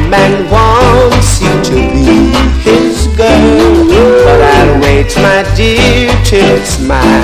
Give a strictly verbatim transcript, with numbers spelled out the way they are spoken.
man wants you to be his girl, but I'll wait, my dear, till it's my